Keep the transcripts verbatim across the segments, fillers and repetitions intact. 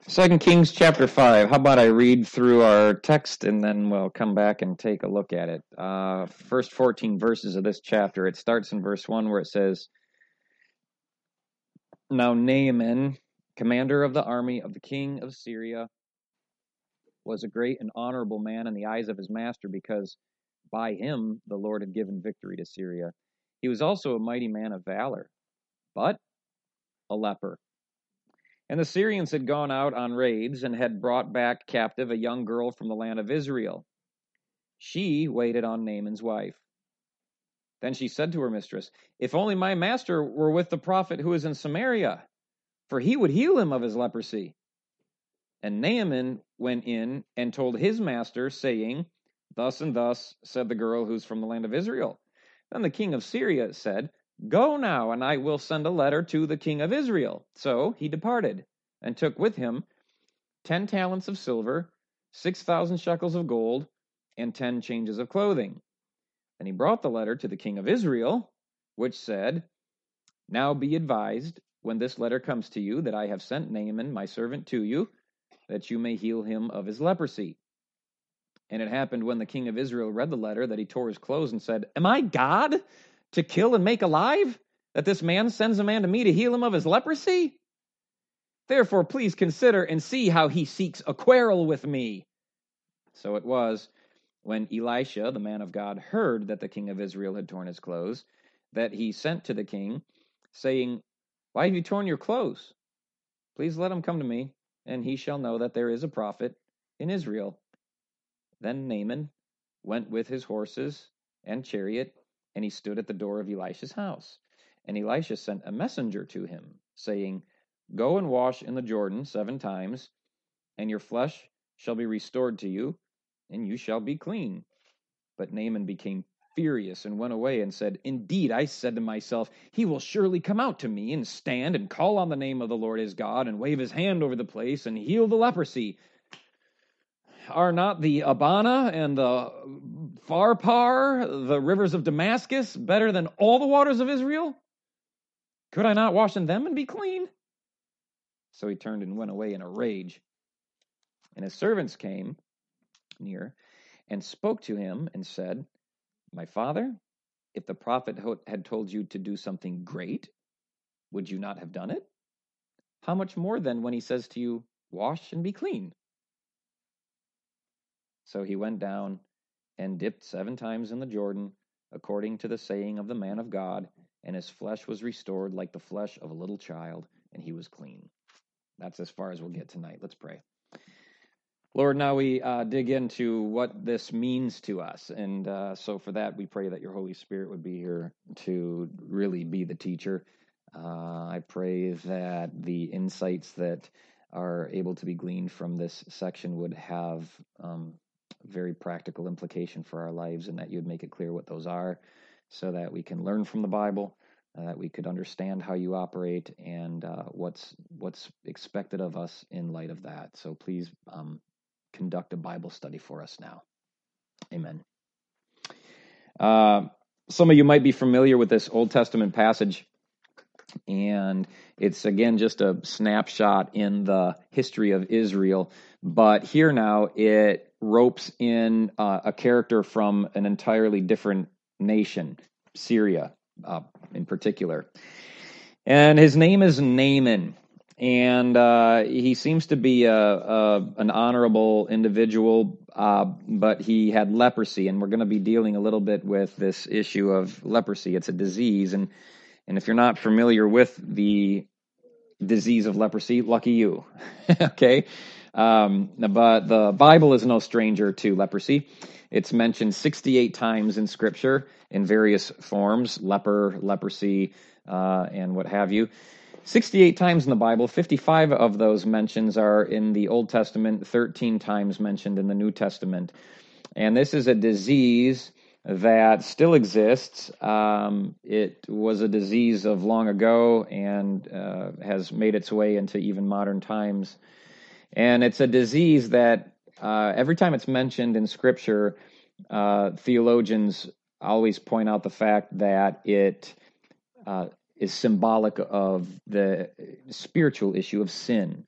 Second Kings chapter five. How about I read through our text and then we'll come back and take a look at it. Uh, first fourteen verses of this chapter. It starts in verse one where it says, Now Naaman, commander of the army of the king of Syria, was a great and honorable man in the eyes of his master because by him the Lord had given victory to Syria. He was also a mighty man of valor, but a leper. And the Syrians had gone out on raids and had brought back captive a young girl from the land of Israel. She waited on Naaman's wife. Then she said to her mistress, If only my master were with the prophet who is in Samaria, for he would heal him of his leprosy. And Naaman went in and told his master, saying, Thus and thus said the girl who's from the land of Israel. Then the king of Syria said, Go now, and I will send a letter to the king of Israel. So he departed, and took with him ten talents of silver, six thousand shekels of gold, and ten changes of clothing. And he brought the letter to the king of Israel, which said, Now be advised, when this letter comes to you, that I have sent Naaman, my servant, to you, that you may heal him of his leprosy. And it happened when the king of Israel read the letter that he tore his clothes and said, Am I God to kill and make alive, that this man sends a man to me to heal him of his leprosy? Therefore, please consider and see how he seeks a quarrel with me. So it was, when Elisha, the man of God, heard that the king of Israel had torn his clothes, that he sent to the king, saying, Why have you torn your clothes? Please let him come to me, and he shall know that there is a prophet in Israel. Then Naaman went with his horses and chariot, and he stood at the door of Elisha's house. And Elisha sent a messenger to him, saying, Go and wash in the Jordan seven times, and your flesh shall be restored to you, and you shall be clean. But Naaman became furious and went away and said, Indeed, I said to myself, he will surely come out to me and stand and call on the name of the Lord his God and wave his hand over the place and heal the leprosy. Are not the Abana and the Pharpar, the rivers of Damascus, better than all the waters of Israel? Could I not wash in them and be clean? So he turned and went away in a rage. And his servants came near and spoke to him and said, My father, if the prophet had told you to do something great, would you not have done it? How much more then when he says to you, Wash and be clean? So he went down and dipped seven times in the Jordan, according to the saying of the man of God, and his flesh was restored like the flesh of a little child, and he was clean. That's as far as we'll get tonight. Let's pray. Lord, now we uh, dig into what this means to us. And uh, so for that, we pray that your Holy Spirit would be here to really be the teacher. Uh, I pray that the insights that are able to be gleaned from this section would have um, very practical implication for our lives, and that you'd make it clear what those are so that we can learn from the Bible, uh, that we could understand how you operate and uh, what's what's expected of us in light of that. So please um, conduct a Bible study for us now. Amen. Uh, some of you might be familiar with this Old Testament passage, and it's, again, just a snapshot in the history of Israel. But here now it ropes in uh, a character from an entirely different nation, Syria uh, in particular. And his name is Naaman. And uh, he seems to be a, a, an honorable individual, uh, but he had leprosy. And we're going to be dealing a little bit with this issue of leprosy. It's a disease. And, and if you're not familiar with the disease of leprosy, lucky you. Okay? Um, but the Bible is no stranger to leprosy. It's mentioned sixty-eight times in Scripture in various forms, leper, leprosy, uh, and what have you. sixty-eight times in the Bible, fifty-five of those mentions are in the Old Testament, thirteen times mentioned in the New Testament. And this is a disease that still exists. Um, it was a disease of long ago and uh, has made its way into even modern times. And it's a disease that uh, every time it's mentioned in Scripture, uh, theologians always point out the fact that it uh, is symbolic of the spiritual issue of sin.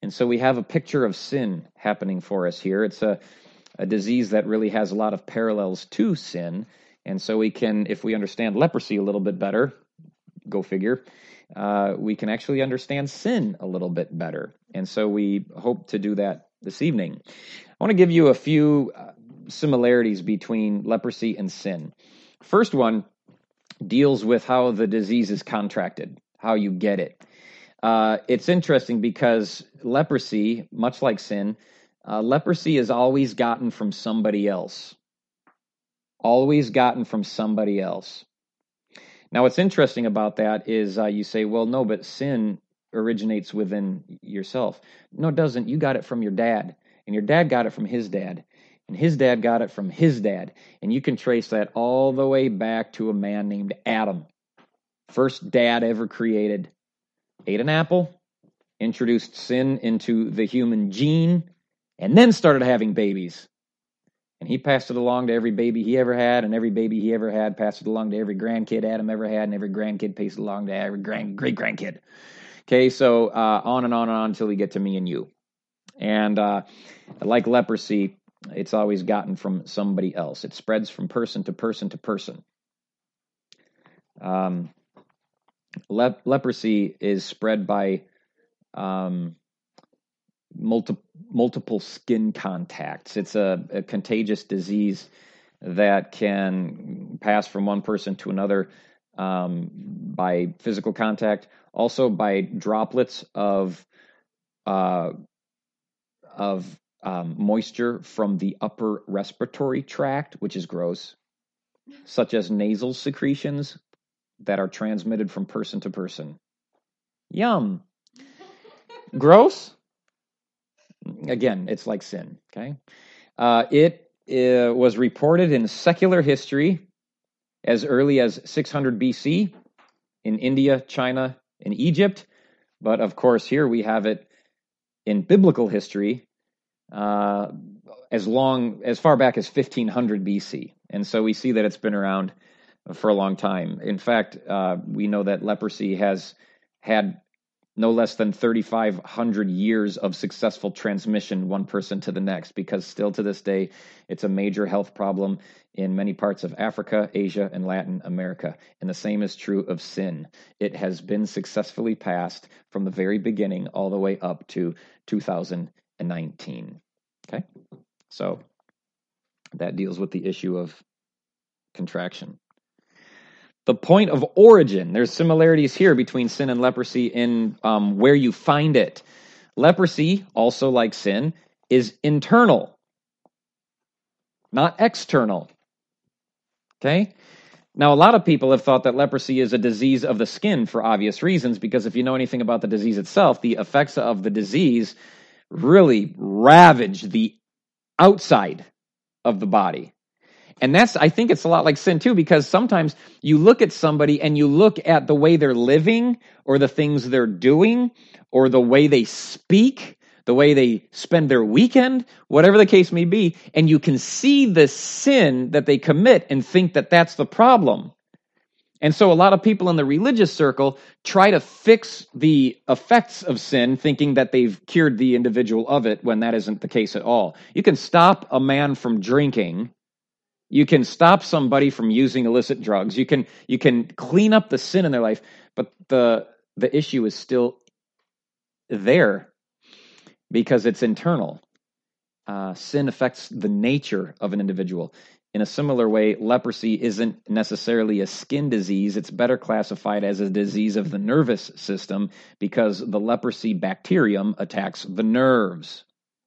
And so we have a picture of sin happening for us here. It's a, a disease that really has a lot of parallels to sin. And so we can, if we understand leprosy a little bit better, go figure, uh, we can actually understand sin a little bit better. And so we hope to do that this evening. I want to give you a few uh, similarities between leprosy and sin. First one deals with how the disease is contracted, how you get it. Uh, it's interesting because leprosy, much like sin, uh, leprosy is always gotten from somebody else. Always gotten from somebody else. Now, what's interesting about that is uh, you say, well, no, but sin originates within yourself. No, it doesn't. You got it from your dad, and your dad got it from his dad, and his dad got it from his dad. And you can trace that all the way back to a man named Adam. First dad ever created. Ate an apple, introduced sin into the human gene, and then started having babies. And he passed it along to every baby he ever had, and every baby he ever had passed it along to every grandkid Adam ever had, and every grandkid passed it along to every grand, great-grandkid. Okay, so uh, on and on and on until we get to me and you. And uh, like leprosy, it's always gotten from somebody else. It spreads from person to person to person. Um, le- leprosy is spread by um, multiple multiple skin contacts. It's a, a contagious disease that can pass from one person to another um, by physical contact, also by droplets of uh, of um, moisture from the upper respiratory tract, which is gross, such as nasal secretions that are transmitted from person to person. Yum. Gross? Again, it's like sin, okay? Uh, it uh, was reported in secular history as early as six hundred B C in India, China, and Egypt. But of course, here we have it in biblical history uh, as long, as far back as fifteen hundred B C. And so we see that it's been around for a long time. In fact, uh, we know that leprosy has had no less than thirty-five hundred years of successful transmission one person to the next, because still to this day, it's a major health problem in many parts of Africa, Asia, and Latin America. And the same is true of sin. It has been successfully passed from the very beginning all the way up to two thousand nineteen. Okay? So that deals with the issue of contraction. The point of origin, there's similarities here between sin and leprosy in um, where you find it. Leprosy, also like sin, is internal, not external. Okay? Now, a lot of people have thought that leprosy is a disease of the skin for obvious reasons, because if you know anything about the disease itself, the effects of the disease really ravage the outside of the body. And that's, I think it's a lot like sin too, because sometimes you look at somebody and you look at the way they're living or the things they're doing or the way they speak, the way they spend their weekend, whatever the case may be, and you can see the sin that they commit and think that that's the problem. And so a lot of people in the religious circle try to fix the effects of sin, thinking that they've cured the individual of it, when that isn't the case at all. You can stop a man from drinking. You can stop somebody from using illicit drugs. You can you can clean up the sin in their life, but the the issue is still there because it's internal. Uh, sin affects the nature of an individual. In a similar way, leprosy isn't necessarily a skin disease. It's better classified as a disease of the nervous system because the leprosy bacterium attacks the nerves.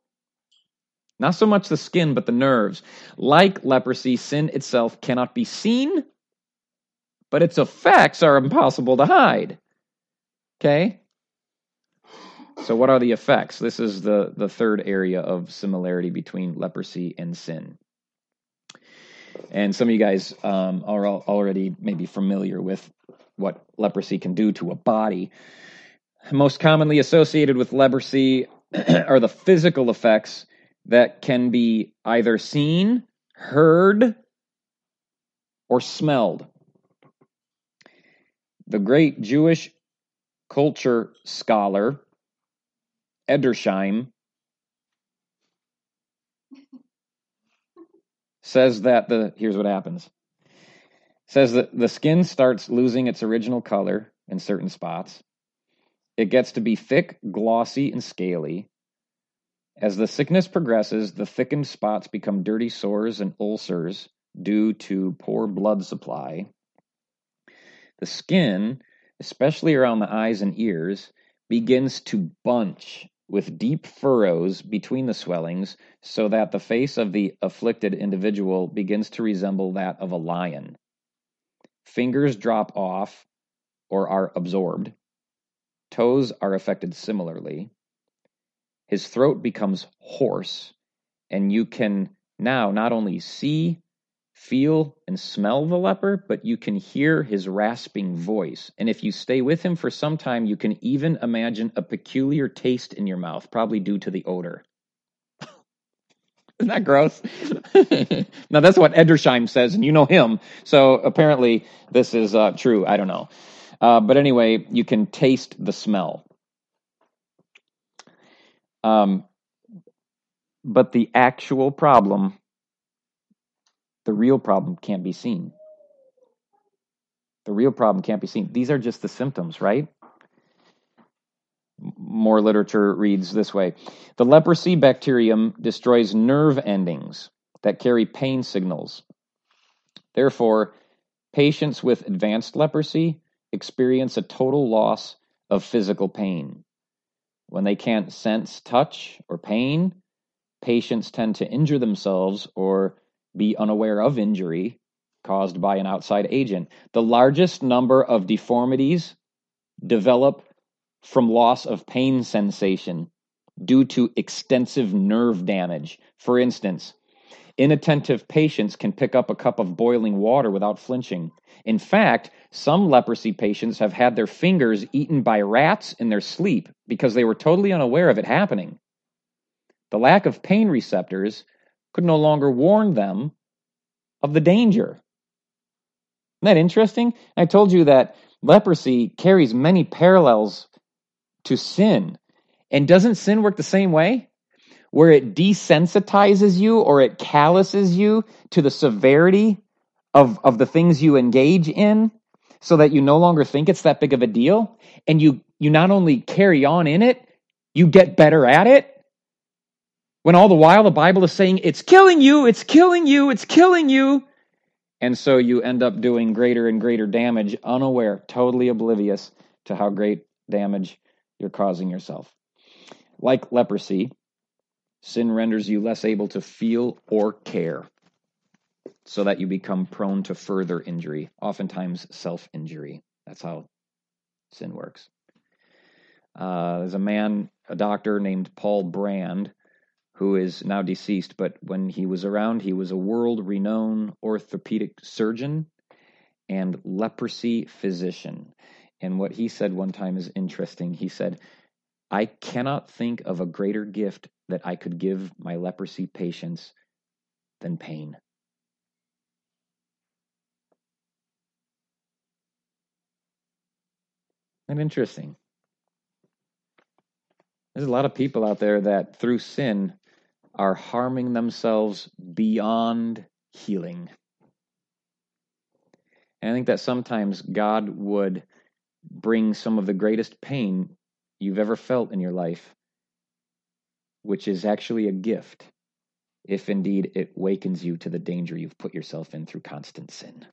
Not so much the skin, but the nerves. Like leprosy, sin itself cannot be seen, but its effects are impossible to hide. Okay? So what are the effects? This is the, the third area of similarity between leprosy and sin. And some of you guys um, are already maybe familiar with what leprosy can do to a body. Most commonly associated with leprosy are the physical effects that can be either seen, heard, or smelled. The great Jewish culture scholar Edersheim says that the, here's what happens. Says that the skin starts losing its original color in certain spots. It gets to be thick, glossy, and scaly. As the sickness progresses, the thickened spots become dirty sores and ulcers due to poor blood supply. The skin, especially around the eyes and ears, begins to bunch with deep furrows between the swellings so that the face of the afflicted individual begins to resemble that of a lion. Fingers drop off or are absorbed. Toes are affected similarly. His throat becomes hoarse, and you can now not only see, feel, and smell the leper, but you can hear his rasping voice. And if you stay with him for some time, you can even imagine a peculiar taste in your mouth, probably due to the odor. Isn't that gross? Now, that's what Edersheim says, and you know him. So apparently this is uh, true. I don't know. Uh, but anyway, you can taste the smell. Um, but the actual problem, the real problem, can't be seen. The real problem can't be seen. These are just the symptoms, right? More literature reads this way. The leprosy bacterium destroys nerve endings that carry pain signals. Therefore, patients with advanced leprosy experience a total loss of physical pain. When they can't sense touch or pain, patients tend to injure themselves or be unaware of injury caused by an outside agent. The largest number of deformities develop from loss of pain sensation due to extensive nerve damage. For instance, inattentive patients can pick up a cup of boiling water without flinching. In fact, some leprosy patients have had their fingers eaten by rats in their sleep because they were totally unaware of it happening. The lack of pain receptors could no longer warn them of the danger. Isn't that interesting? I told you that leprosy carries many parallels to sin. And doesn't sin work the same way? Where it desensitizes you or it calluses you to the severity of, of the things you engage in so that you no longer think it's that big of a deal. And you, you not only carry on in it, you get better at it. When all the while the Bible is saying, it's killing you, it's killing you, it's killing you. And so you end up doing greater and greater damage, unaware, totally oblivious to how great damage you're causing yourself. Like leprosy, sin renders you less able to feel or care, so that you become prone to further injury, oftentimes self-injury. That's how sin works. Uh, there's a man, a doctor named Paul Brand, who is now deceased, but when he was around, he was a world-renowned orthopedic surgeon and leprosy physician. And what he said one time is interesting. He said, I cannot think of a greater gift that I could give my leprosy patients than pain. Isn't that interesting? There's a lot of people out there that through sin are harming themselves beyond healing. And I think that sometimes God would bring some of the greatest pain you've ever felt in your life, which is actually a gift, if indeed it wakens you to the danger you've put yourself in through constant sin.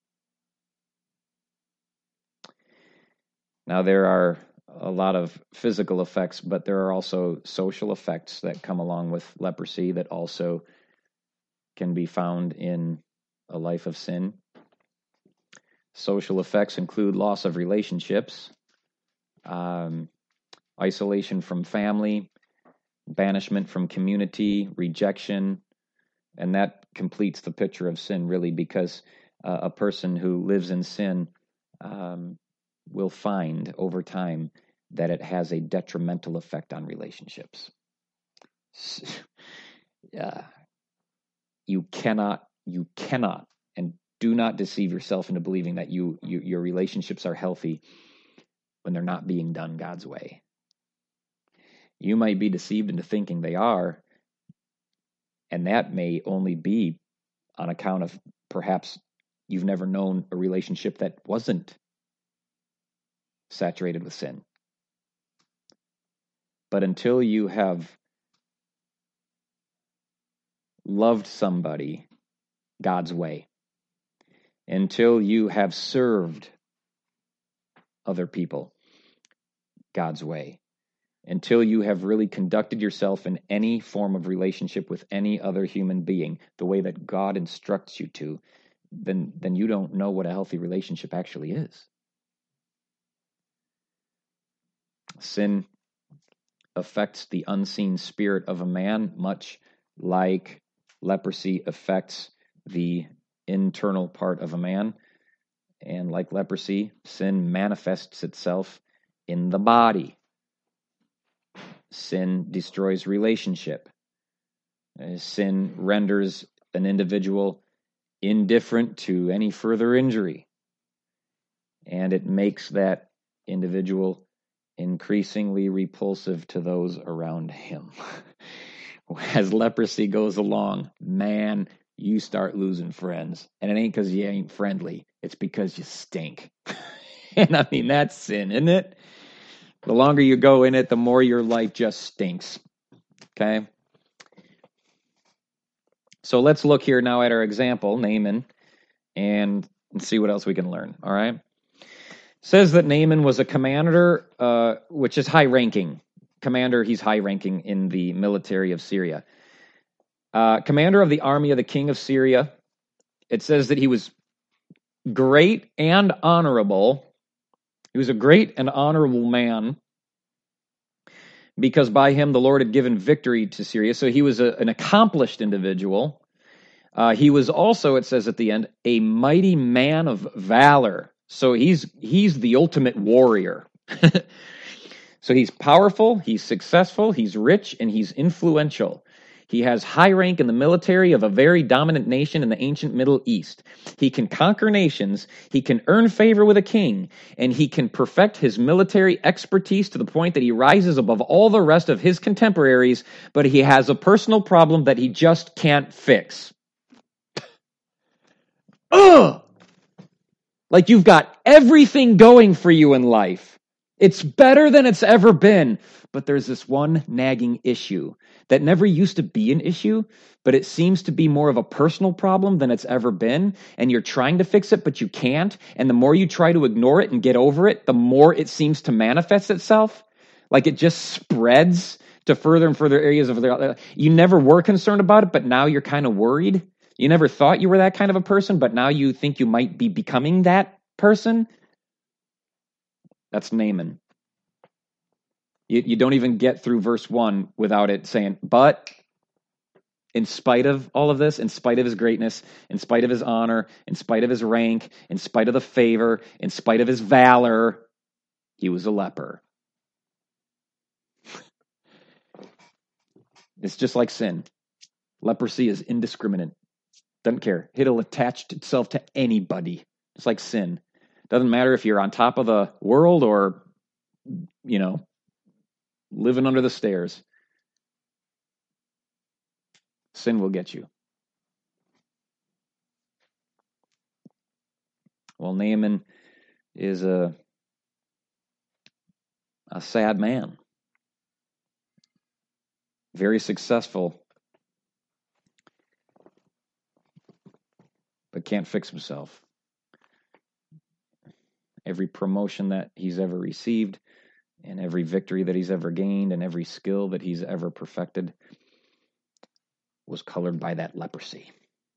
Now, there are a lot of physical effects, but there are also social effects that come along with leprosy that also can be found in a life of sin. Social effects include loss of relationships, um, isolation from family, banishment from community, rejection, and that completes the picture of sin, really, because uh, a person who lives in sin um, will find over time that it has a detrimental effect on relationships. Yeah, you cannot, you cannot, and do not deceive yourself into believing that you, you your relationships are healthy when they're not being done God's way. You might be deceived into thinking they are, and that may only be on account of perhaps you've never known a relationship that wasn't saturated with sin. But until you have loved somebody God's way, until you have served other people God's way, until you have really conducted yourself in any form of relationship with any other human being the way that God instructs you to, then, then you don't know what a healthy relationship actually is. Sin affects the unseen spirit of a man, much like leprosy affects the internal part of a man. And like leprosy, sin manifests itself in the body. Sin destroys relationship. Sin renders an individual indifferent to any further injury. And it makes that individual increasingly repulsive to those around him. As leprosy goes along, man, you start losing friends. And it ain't because you ain't friendly. It's because you stink. And I mean, that's sin, isn't it? The longer you go in it, the more your life just stinks. Okay? So let's look here now at our example, Naaman, and see what else we can learn. All right? Says that Naaman was a commander, uh, which is high-ranking. Commander, he's high-ranking in the military of Syria. Uh, commander of the army of the king of Syria. It says that he was great and honorable. He was a great and honorable man because by him the Lord had given victory to Syria. So he was a, an accomplished individual. Uh, he was also, it says at the end, a mighty man of valor. So he's he's the ultimate warrior. So he's powerful, he's successful, he's rich, and he's influential. He has high rank in the military of a very dominant nation in the ancient Middle East. He can conquer nations, he can earn favor with a king, and he can perfect his military expertise to the point that he rises above all the rest of his contemporaries, but he has a personal problem that he just can't fix. Ugh! Like you've got everything going for you in life. It's better than it's ever been. But there's this one nagging issue that never used to be an issue, but it seems to be more of a personal problem than it's ever been. And you're trying to fix it, but you can't. And the more you try to ignore it and get over it, the more it seems to manifest itself. Like it just spreads to further and further areas of the. You never were concerned about it, but now you're kind of worried. You never thought you were that kind of a person, but now you think you might be becoming that person. That's Naaman. You, you don't even get through verse one without it saying, but in spite of all of this, in spite of his greatness, in spite of his honor, in spite of his rank, in spite of the favor, in spite of his valor, he was a leper. It's just like sin. Leprosy is indiscriminate. Doesn't care. It'll attach itself to anybody. It's like sin. Doesn't matter if you're on top of the world or, you know, living under the stairs. Sin will get you. Well, Naaman is a, a sad man. Very successful, but can't fix himself. Every promotion that he's ever received, and every victory that he's ever gained, and every skill that he's ever perfected was colored by that leprosy.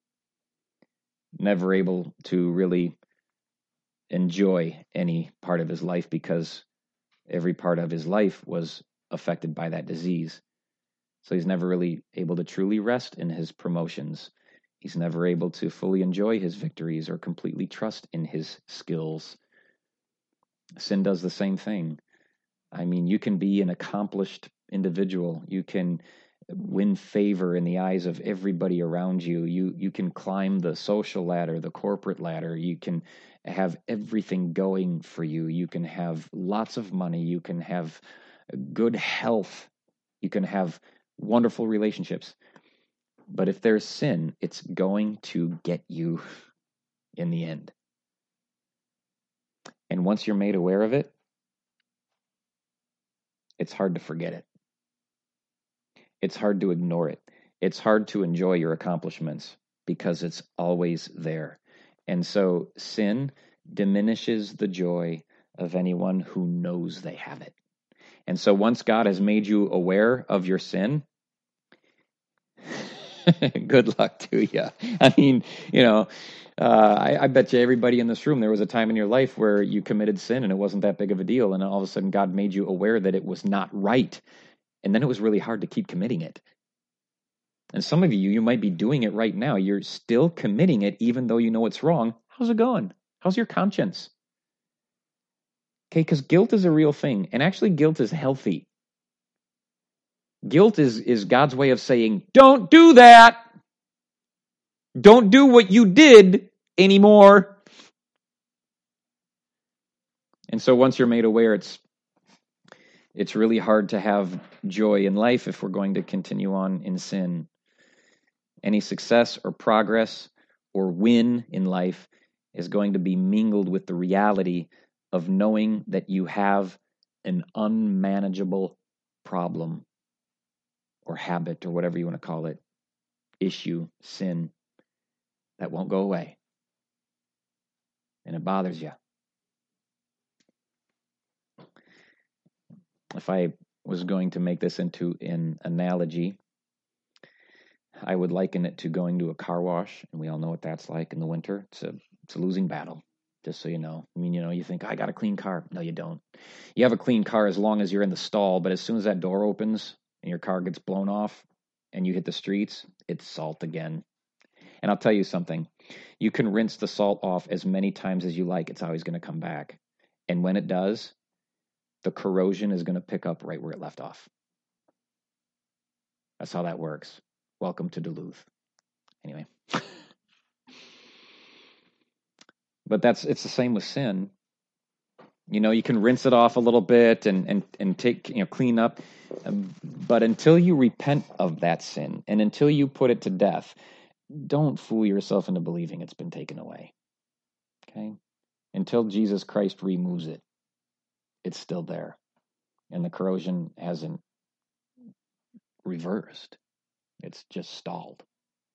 Never able to really enjoy any part of his life because every part of his life was affected by that disease. So he's never really able to truly rest in his promotions. He's never able to fully enjoy his victories or completely trust in his skills. Sin does the same thing. I mean, you can be an accomplished individual. You can win favor in the eyes of everybody around you. You you can climb the social ladder, the corporate ladder. You can have everything going for you. You can have lots of money. You can have good health. You can have wonderful relationships. But if there's sin, it's going to get you in the end. And once you're made aware of it, it's hard to forget it. It's hard to ignore it. It's hard to enjoy your accomplishments because it's always there. And so sin diminishes the joy of anyone who knows they have it. And so once God has made you aware of your sin, good luck to you. I mean, you know, uh, I, I bet you everybody in this room, there was a time in your life where you committed sin and it wasn't that big of a deal. And all of a sudden God made you aware that it was not right. And then it was really hard to keep committing it. And some of you, you might be doing it right now. You're still committing it even though you know it's wrong. How's it going? How's your conscience? Okay, because guilt is a real thing. And actually guilt is healthy. Guilt is, is God's way of saying, don't do that. Don't do what you did anymore. And so once you're made aware, it's it's really hard to have joy in life if we're going to continue on in sin. Any success or progress or win in life is going to be mingled with the reality of knowing that you have an unmanageable problem or habit or whatever you want to call it, issue, sin, that won't go away. And it bothers you. If I was going to make this into an analogy, I would liken it to going to a car wash, and we all know what that's like in the winter. It's a, it's a losing battle, just so you know. I mean, you know, you think, I got a clean car. No, you don't. You have a clean car as long as you're in the stall, but as soon as that door opens and your car gets blown off and you hit the streets, it's salt again. And I'll tell you something. You can rinse the salt off as many times as you like. It's always going to come back. And when it does, the corrosion is going to pick up right where it left off. That's how that works. Welcome to Duluth. Anyway. But that's it's the same with sin. You know, you can rinse it off a little bit and and and take, you know, clean up. But until you repent of that sin and until you put it to death, don't fool yourself into believing it's been taken away. Okay? Until Jesus Christ removes it, it's still there. And the corrosion hasn't reversed. It's just stalled.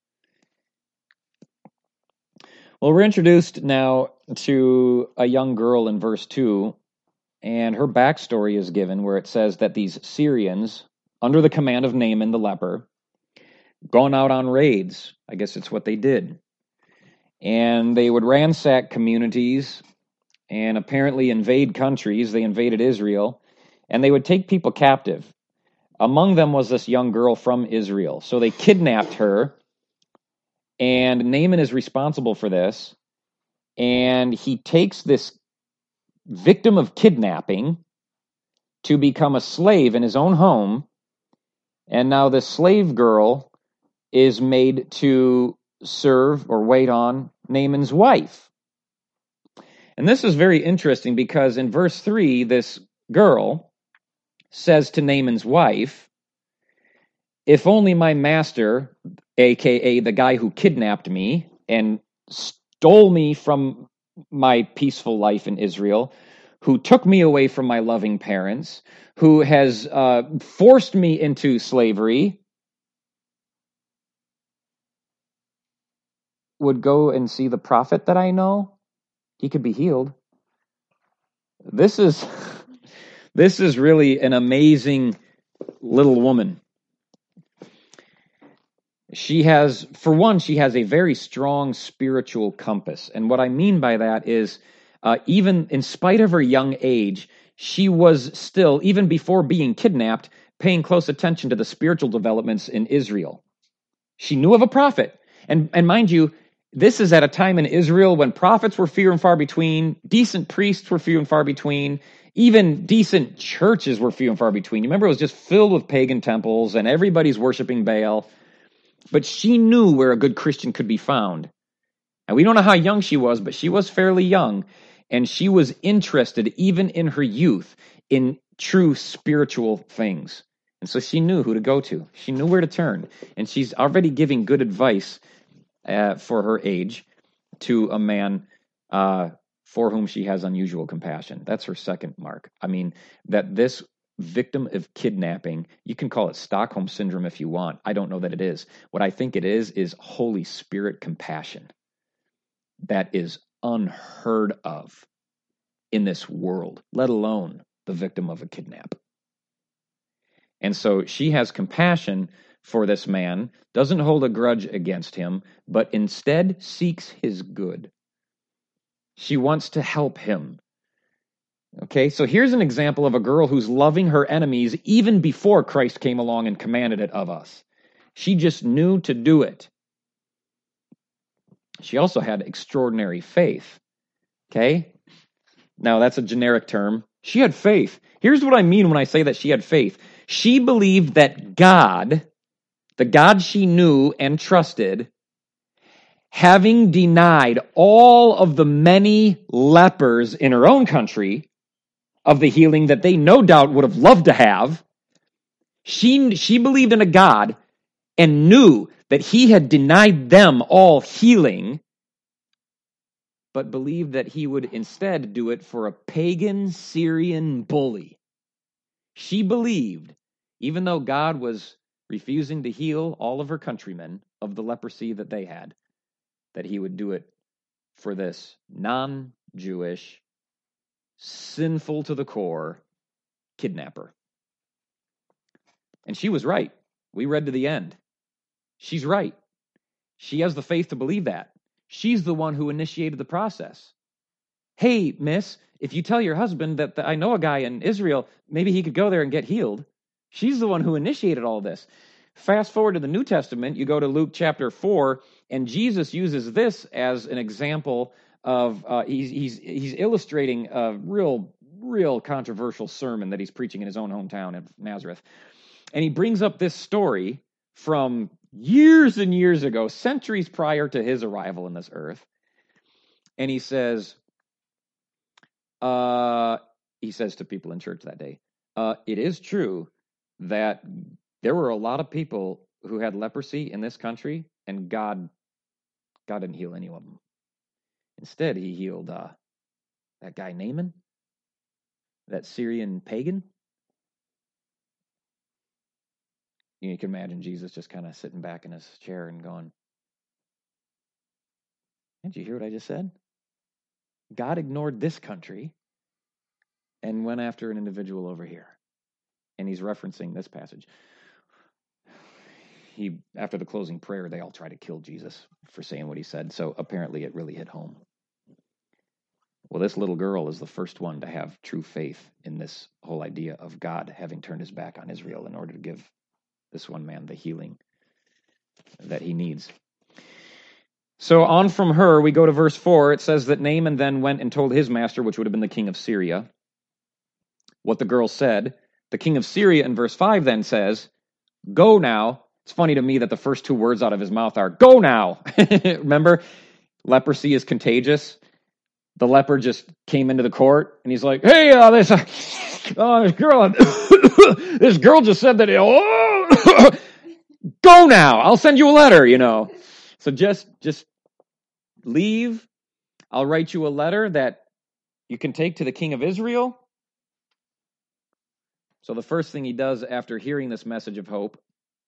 Well, we're introduced now to a young girl in verse two, and her backstory is given where it says that these Syrians, under the command of Naaman the leper, gone out on raids. I guess it's what they did. And they would ransack communities and apparently invade countries. They invaded Israel, and they would take people captive. Among them was this young girl from Israel. So they kidnapped her, and Naaman is responsible for this. And he takes this victim of kidnapping to become a slave in his own home. And now this slave girl is made to serve or wait on Naaman's wife. And this is very interesting because in verse three, this girl says to Naaman's wife, if only my master, aka the guy who kidnapped me and stole me from my peaceful life in Israel, who took me away from my loving parents, who has uh, forced me into slavery, would go and see the prophet that I know, he could be healed. This is this is really an amazing little woman. She has, for one, she has a very strong spiritual compass. And what I mean by that is, uh, even in spite of her young age, she was still, even before being kidnapped, paying close attention to the spiritual developments in Israel. She knew of a prophet. And, and mind you, this is at a time in Israel when prophets were few and far between, decent priests were few and far between, even decent churches were few and far between. You remember, it was just filled with pagan temples and everybody's worshiping Baal. But she knew where a good Christian could be found. And we don't know how young she was, but she was fairly young. And she was interested, even in her youth, in true spiritual things. And so she knew who to go to. She knew where to turn. And she's already giving good advice uh, for her age to a man uh, for whom she has unusual compassion. That's her second mark. I mean, that this victim of kidnapping, you can call it Stockholm Syndrome if you want. I don't know that it is. What I think it is, is Holy Spirit compassion that is unheard of in this world, let alone the victim of a kidnap. And so she has compassion for this man, doesn't hold a grudge against him, but instead seeks his good. She wants to help him. Okay, so here's an example of a girl who's loving her enemies even before Christ came along and commanded it of us. She just knew to do it. She also had extraordinary faith. Okay? Now, that's a generic term. She had faith. Here's what I mean when I say that she had faith. She believed that God, the God she knew and trusted, having denied all of the many lepers in her own country of the healing that they no doubt would have loved to have, she, she believed in a God and knew that he had denied them all healing, but believed that he would instead do it for a pagan Syrian bully. She believed, even though God was refusing to heal all of her countrymen of the leprosy that they had, that he would do it for this non-Jewish, sinful to the core kidnapper. And she was right. We read to the end. She's right. She has the faith to believe that. She's the one who initiated the process. Hey, miss, if you tell your husband that the, I know a guy in Israel, maybe he could go there and get healed. She's the one who initiated all this. Fast forward to the New Testament, you go to Luke chapter four, and Jesus uses this as an example of, uh, he's, he's, he's illustrating a real, real controversial sermon that he's preaching in his own hometown of Nazareth. And he brings up this story from years and years ago, centuries prior to his arrival in this earth. And he says, uh, he says to people in church that day, uh, it is true that there were a lot of people who had leprosy in this country, and God, God didn't heal any of them. Instead, he healed uh, that guy Naaman, that Syrian pagan. You can imagine Jesus just kind of sitting back in his chair and going, did you hear what I just said? God ignored this country and went after an individual over here. And he's referencing this passage. He, after the closing prayer, they all try to kill Jesus for saying what he said. So apparently it really hit home. Well, this little girl is the first one to have true faith in this whole idea of God having turned his back on Israel in order to give this one man the healing that he needs. So on from her, we go to verse four. It says that Naaman then went and told his master, which would have been the king of Syria, what the girl said. The king of Syria in verse five then says, go now. It's funny to me that the first two words out of his mouth are, go now. Remember, leprosy is contagious. The leper just came into the court, and he's like, hey, uh, this, uh, uh, this girl, this girl just said that, oh, go now. I'll send you a letter, you know. So just, just leave. I'll write you a letter that you can take to the king of Israel. So the first thing he does after hearing this message of hope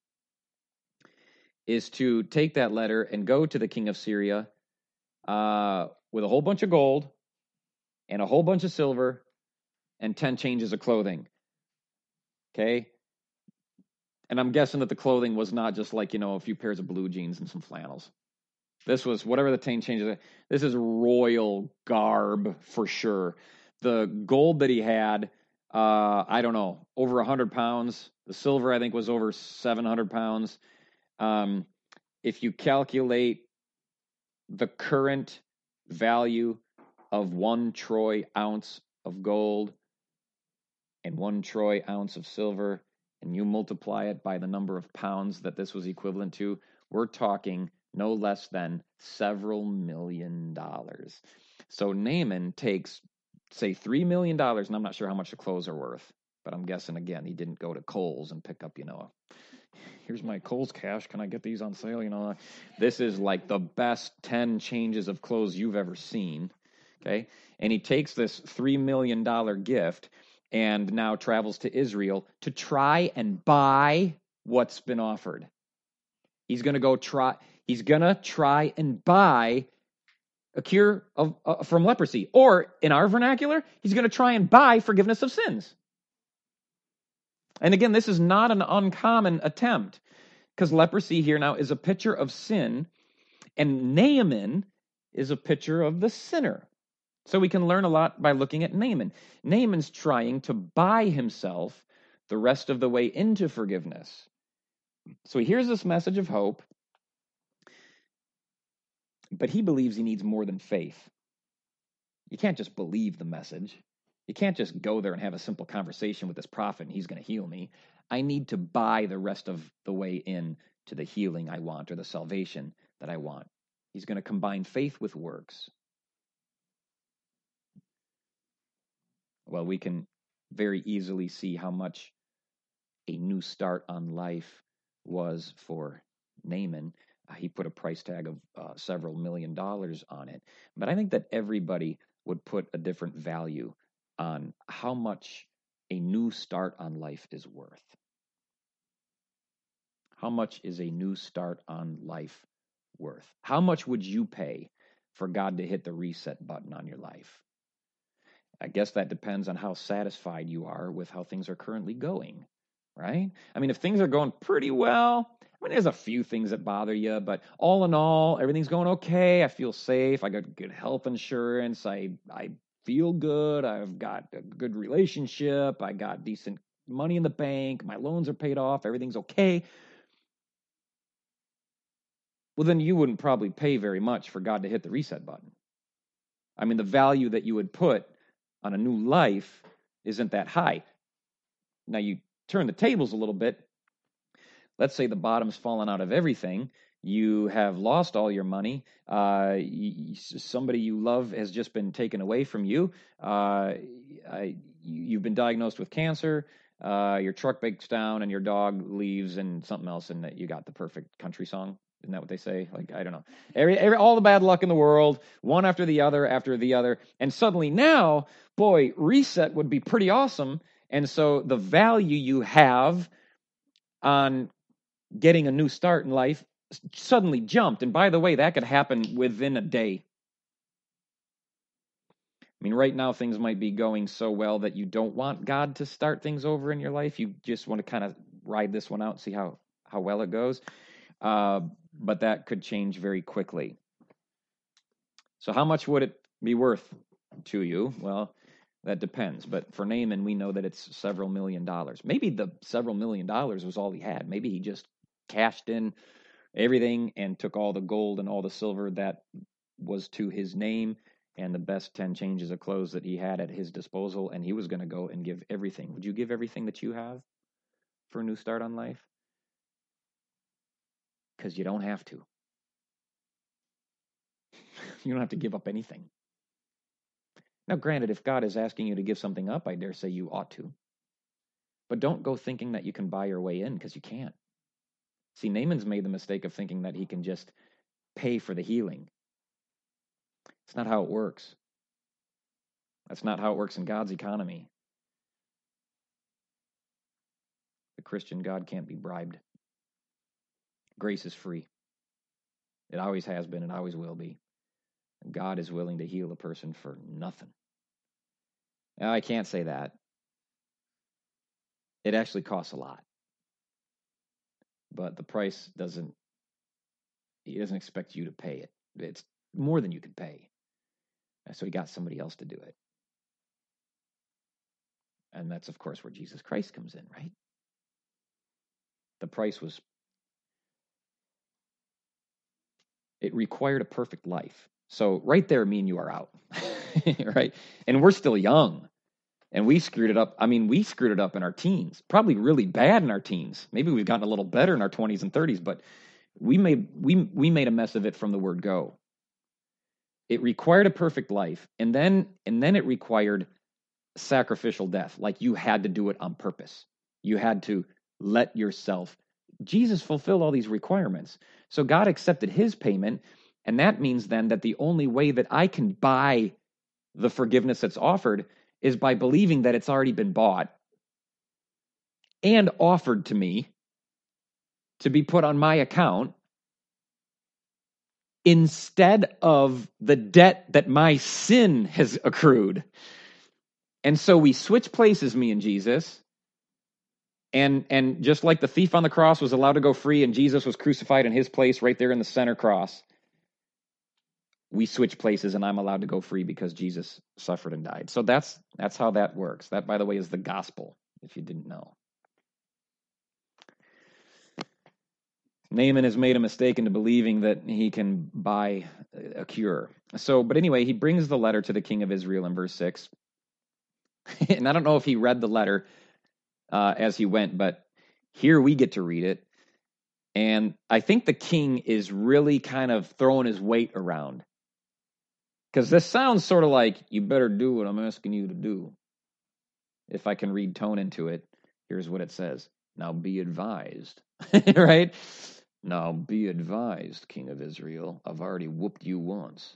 is to take that letter and go to the king of Syria uh, with a whole bunch of gold and a whole bunch of silver and ten changes of clothing. Okay? And I'm guessing that the clothing was not just like, you know, a few pairs of blue jeans and some flannels. This was whatever the ten changes. This is royal garb for sure. The gold that he had, uh, I don't know, over one hundred pounds. The silver, I think, was over seven hundred pounds. Um, if you calculate the current value of one troy ounce of gold and one troy ounce of silver, and you multiply it by the number of pounds that this was equivalent to, we're talking no less than several million dollars. So Naaman takes, say, three million dollars, and I'm not sure how much the clothes are worth, But I'm guessing, again, he didn't go to Kohl's and pick up, you know, a, here's my Kohl's cash. Can I get these on sale? You know, this is like the best ten changes of clothes you've ever seen. Okay. And he takes this three million dollars gift and now travels to Israel to try and buy what's been offered. He's going to go try, he's going to try and buy a cure of, uh, from leprosy. Or in our vernacular, he's going to try and buy forgiveness of sins. And again, this is not an uncommon attempt, because leprosy here now is a picture of sin, and Naaman is a picture of the sinner. So we can learn a lot by looking at Naaman. Naaman's trying to buy himself the rest of the way into forgiveness. So he hears this message of hope, but he believes he needs more than faith. You can't just believe the message. You can't just go there and have a simple conversation with this prophet and he's going to heal me. I need to buy the rest of the way in to the healing I want or the salvation that I want. He's going to combine faith with works. Well, we can very easily see how much a new start on life was for Naaman. Uh, he put a price tag of uh, several million dollars on it. But I think that everybody would put a different value on how much a new start on life is worth. How much is a new start on life worth? How much would you pay for God to hit the reset button on your life? I guess that depends on how satisfied you are with how things are currently going, right? I mean, if things are going pretty well, I mean, there's a few things that bother you, but all in all, everything's going okay. I feel safe. I got good health insurance. I I feel good. I've got a good relationship. I got decent money in the bank. My loans are paid off. Everything's okay. Well, then you wouldn't probably pay very much for God to hit the reset button. I mean, the value that you would put on a new life isn't that high. Now, you turn the tables a little bit. Let's say the bottom's fallen out of everything. You have lost all your money. Uh, you, somebody you love has just been taken away from you. Uh, I, you've been diagnosed with cancer. Uh, your truck breaks down and your dog leaves and something else, and you got the perfect country song. Isn't that what they say? Like, I don't know. Every, every, all the bad luck in the world, one after the other, after the other. And suddenly now, boy, reset would be pretty awesome. And so the value you have on getting a new start in life suddenly jumped. And by the way, that could happen within a day. I mean, right now things might be going so well that you don't want God to start things over in your life. You just want to kind of ride this one out, see how, how well it goes. Uh, but that could change very quickly. So how much would it be worth to you? Well, that depends. But for Naaman, we know that it's several million dollars. Maybe the several million dollars was all he had. Maybe he just cashed in everything and took all the gold and all the silver that was to his name and the best ten changes of clothes that he had at his disposal, and he was going to go and give everything. Would you give everything that you have for a new start on life? Because you don't have to. You don't have to give up anything. Now, granted, if God is asking you to give something up, I dare say you ought to. But don't go thinking that you can buy your way in, because you can't. See, Naaman's made the mistake of thinking that he can just pay for the healing. It's not how it works. That's not how it works in God's economy. The Christian God can't be bribed. Grace is free. It always has been and always will be. God is willing to heal a person for nothing. Now, I can't say that. It actually costs a lot. But the price doesn't, he doesn't expect you to pay it. It's more than you can pay. So he got somebody else to do it. And that's, of course, where Jesus Christ comes in, right? The price was, it required a perfect life. So right there, me and you are out, right? And we're still young. And we screwed it up. I mean, we screwed it up in our teens, probably really bad in our teens. Maybe we've gotten a little better in our twenties and thirties, but we made we we made a mess of it from the word go. It required a perfect life, and then and then it required sacrificial death. Like you had to do it on purpose. You had to let yourself. Jesus fulfilled all these requirements. So God accepted his payment. And that means then that the only way that I can buy the forgiveness that's offered is by believing that it's already been bought and offered to me to be put on my account instead of the debt that my sin has accrued. And so we switch places, me and Jesus. And and just like the thief on the cross was allowed to go free and Jesus was crucified in his place right there in the center cross, we switch places and I'm allowed to go free because Jesus suffered and died. So that's that's how that works. That, by the way, is the gospel, if you didn't know. Naaman has made a mistake into believing that he can buy a cure. So, but anyway, he brings the letter to the king of Israel in verse six. And I don't know if he read the letter uh, as he went, but here we get to read it. And I think the king is really kind of throwing his weight around. Because this sounds sort of like, you better do what I'm asking you to do. If I can read tone into it, here's what it says. Now be advised, right? Now be advised, king of Israel, I've already whooped you once.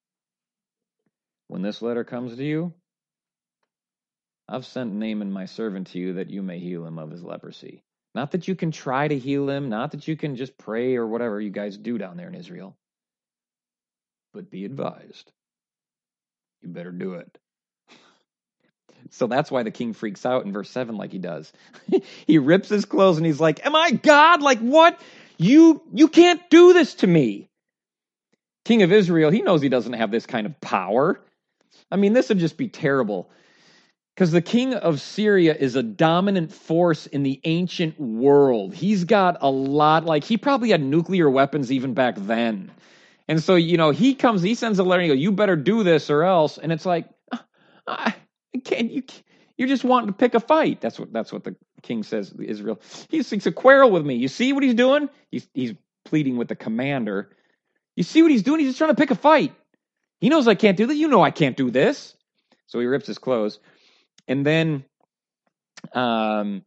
When this letter comes to you, I've sent Naaman my servant to you that you may heal him of his leprosy. Not that you can try to heal him, not that you can just pray or whatever you guys do down there in Israel. But be advised. You better do it. So that's why the king freaks out in verse seven like he does. He rips his clothes and he's like, am I God? Like what? You, you can't do this to me. King of Israel, he knows he doesn't have this kind of power. I mean, this would just be terrible. Because the king of Syria is a dominant force in the ancient world. He's got a lot, like he probably had nuclear weapons even back then. And so, you know, he comes, he sends a letter and he goes, you better do this or else. And it's like, I can't, you, you're just wanting to pick a fight. That's what, that's what the king says to Israel. He seeks a quarrel with me. You see what he's doing? He's, he's pleading with the commander. You see what he's doing? He's just trying to pick a fight. He knows I can't do this. You know I can't do this. So he rips his clothes. And then um,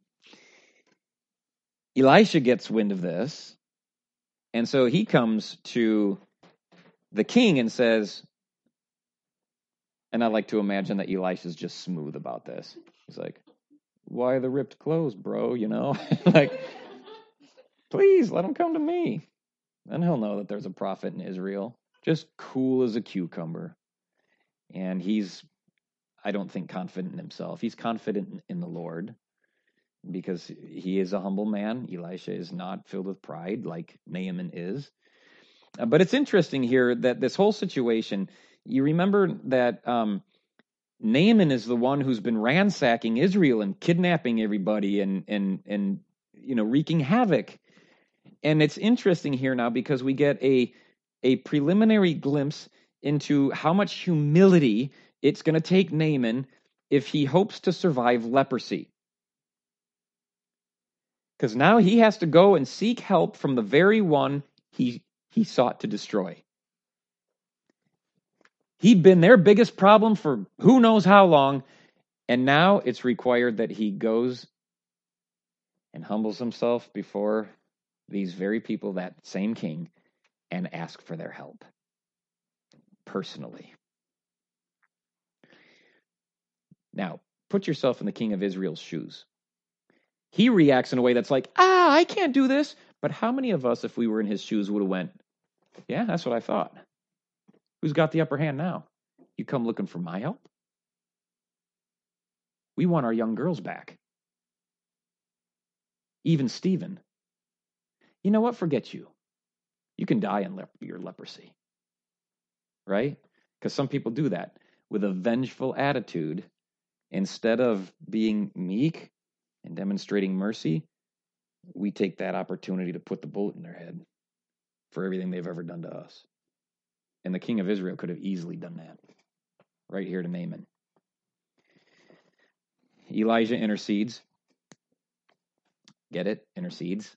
Elisha gets wind of this. And so he comes to the king and says, and I like to imagine that Elisha's just smooth about this. He's like, why the ripped clothes, bro? You know, like, please let him come to me. Then he'll know that there's a prophet in Israel, just cool as a cucumber. And he's, I don't think, confident in himself. He's confident in the Lord because he is a humble man. Elisha is not filled with pride like Naaman is. Uh, but it's interesting here that this whole situation, you remember that um, Naaman is the one who's been ransacking Israel and kidnapping everybody and and and you know wreaking havoc. And it's interesting here now because we get a a preliminary glimpse into how much humility it's going to take Naaman if he hopes to survive leprosy. Because now he has to go and seek help from the very one he he sought to destroy. He'd been their biggest problem for who knows how long, and now it's required that he goes and humbles himself before these very people, that same king, and ask for their help personally. Now, put yourself in the king of Israel's shoes. He reacts in a way that's like, ah, I can't do this. But how many of us, if we were in his shoes, would have went, yeah, that's what I thought. Who's got the upper hand now? You come looking for my help? We want our young girls back. Even Stephen. You know what? Forget you. You can die in lep- your leprosy. Right? Because some people do that with a vengeful attitude. Instead of being meek and demonstrating mercy, we take that opportunity to put the bullet in their head for everything they've ever done to us. And the king of Israel could have easily done that. Right here to Naaman. Elijah intercedes. Get it? Intercedes.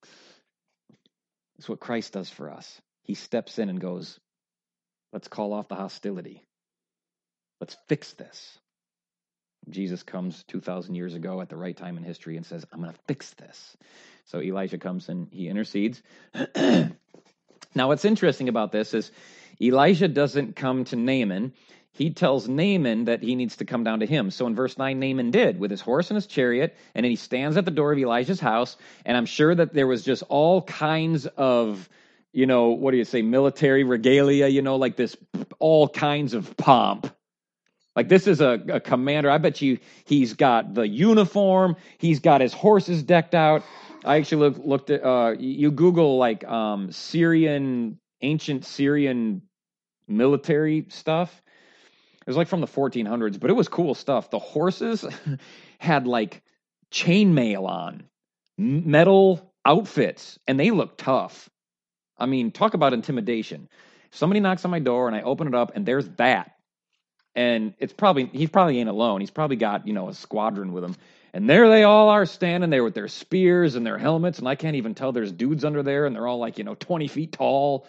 It's what Christ does for us. He steps in and goes, let's call off the hostility. Let's fix this. Jesus comes two thousand years ago at the right time in history and says, I'm going to fix this. So Elijah comes and he intercedes. Now, what's interesting about this is Elijah doesn't come to Naaman. He tells Naaman that he needs to come down to him. So in verse nine, Naaman did with his horse and his chariot, and then he stands at the door of Elijah's house, and I'm sure that there was just all kinds of, you know, what do you say, military regalia, you know, like this, all kinds of pomp. Like this is a, a commander. I bet you he's got the uniform. He's got his horses decked out. I actually look, looked at, uh, you Google like um, Syrian, ancient Syrian military stuff. It was like from the fourteen hundreds, but it was cool stuff. The horses had like chainmail on, metal outfits, and they looked tough. I mean, talk about intimidation. Somebody knocks on my door and I open it up and there's that. And it's probably, he probably ain't alone. He's probably got, you know, a squadron with him. And there they all are standing there with their spears and their helmets. And I can't even tell there's dudes under there. And they're all like, you know, twenty feet tall.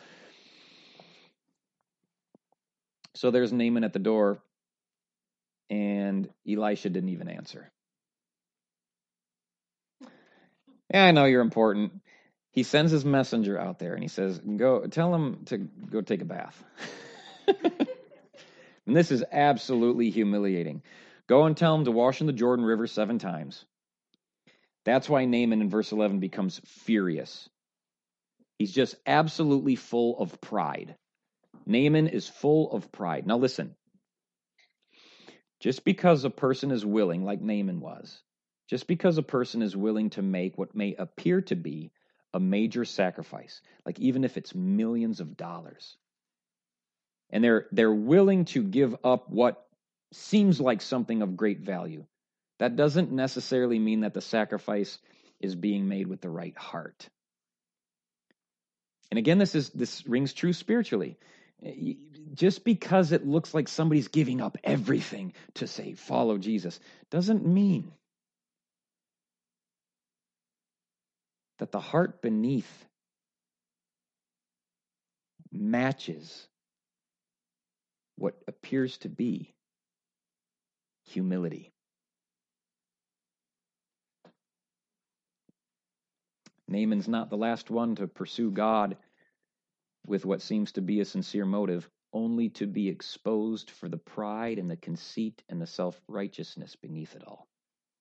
So there's Naaman at the door. And Elisha didn't even answer. Yeah, I know you're important. He sends his messenger out there and he says, "Go tell him to go take a bath." And this is absolutely humiliating. Go and tell him to wash in the Jordan River seven times. That's why Naaman in verse eleven becomes furious. He's just absolutely full of pride. Naaman is full of pride. Now listen, just because a person is willing, like Naaman was, just because a person is willing to make what may appear to be a major sacrifice, like even if it's millions of dollars, and they're they're willing to give up what seems like something of great value, that doesn't necessarily mean that the sacrifice is being made with the right heart. And again, this is this rings true spiritually. Just because it looks like somebody's giving up everything to say, follow Jesus, doesn't mean that the heart beneath matches what appears to be humility. Naaman's not the last one to pursue God with what seems to be a sincere motive, only to be exposed for the pride and the conceit and the self-righteousness beneath it all.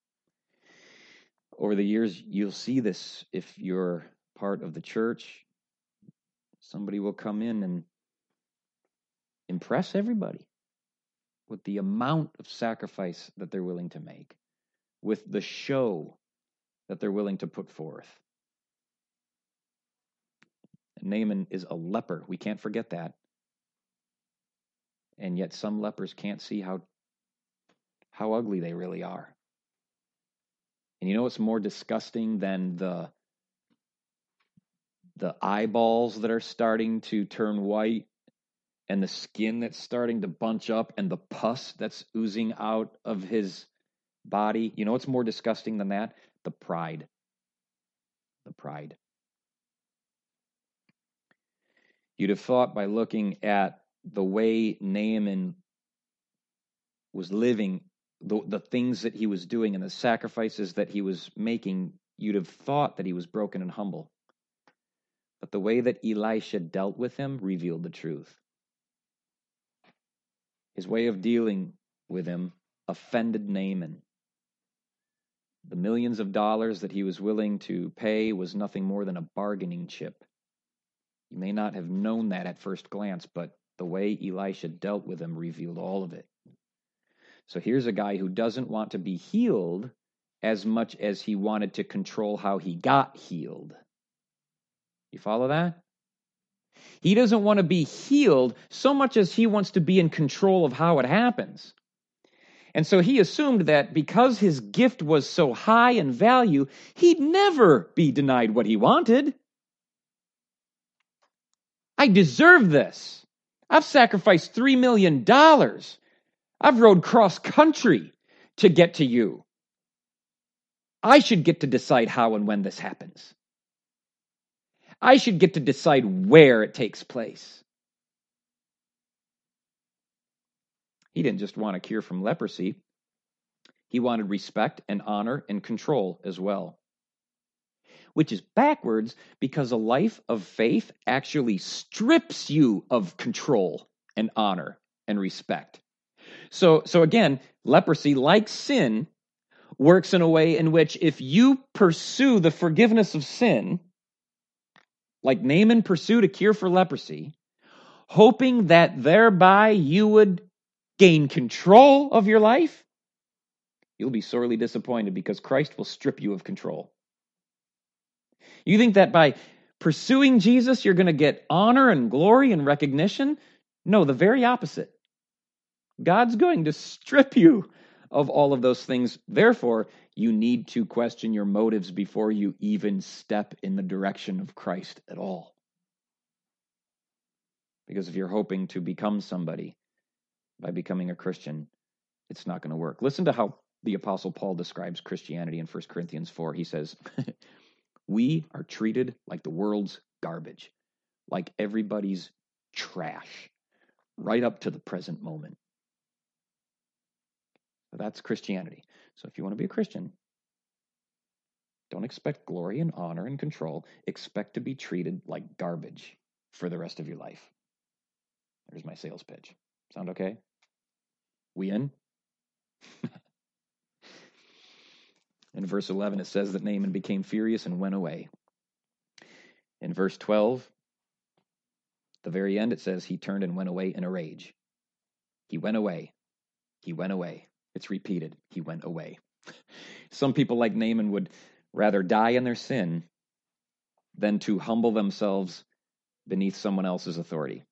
Over the years, you'll see this if you're part of the church. Somebody will come in and impress everybody with the amount of sacrifice that they're willing to make, with the show that they're willing to put forth. Naaman is a leper. We can't forget that. And yet some lepers can't see how, how ugly they really are. And you know what's more disgusting than the, the eyeballs that are starting to turn white and the skin that's starting to bunch up and the pus that's oozing out of his body? You know what's more disgusting than that? The pride. The pride. You'd have thought by looking at the way Naaman was living, the, the things that he was doing and the sacrifices that he was making, you'd have thought that he was broken and humble. But the way that Elisha dealt with him revealed the truth. His way of dealing with him offended Naaman. The millions of dollars that he was willing to pay was nothing more than a bargaining chip. You may not have known that at first glance, but the way Elisha dealt with him revealed all of it. So here's a guy who doesn't want to be healed as much as he wanted to control how he got healed. You follow that? He doesn't want to be healed so much as he wants to be in control of how it happens. And so he assumed that because his gift was so high in value, he'd never be denied what he wanted. I deserve this. I've sacrificed three million dollars. I've rode cross country to get to you. I should get to decide how and when this happens. I should get to decide where it takes place. He didn't just want a cure from leprosy. He wanted respect and honor and control as well. Which is backwards because a life of faith actually strips you of control and honor and respect. So, so again, leprosy, like sin, works in a way in which if you pursue the forgiveness of sin, like Naaman pursued a cure for leprosy, hoping that thereby you would gain control of your life, you'll be sorely disappointed because Christ will strip you of control. You think that by pursuing Jesus, you're going to get honor and glory and recognition? No, the very opposite. God's going to strip you of all of those things. Therefore, you need to question your motives before you even step in the direction of Christ at all. Because if you're hoping to become somebody by becoming a Christian, it's not going to work. Listen to how the Apostle Paul describes Christianity in First Corinthians four. He says, we are treated like the world's garbage, like everybody's trash, right up to the present moment. That's Christianity. So if you want to be a Christian, don't expect glory and honor and control. Expect to be treated like garbage for the rest of your life. There's my sales pitch. Sound okay? We in? In verse eleven, it says that Naaman became furious and went away. In verse twelve, the very end, it says he turned and went away in a rage. He went away. He went away. It's repeated. He went away. Some people like Naaman would rather die in their sin than to humble themselves beneath someone else's authority.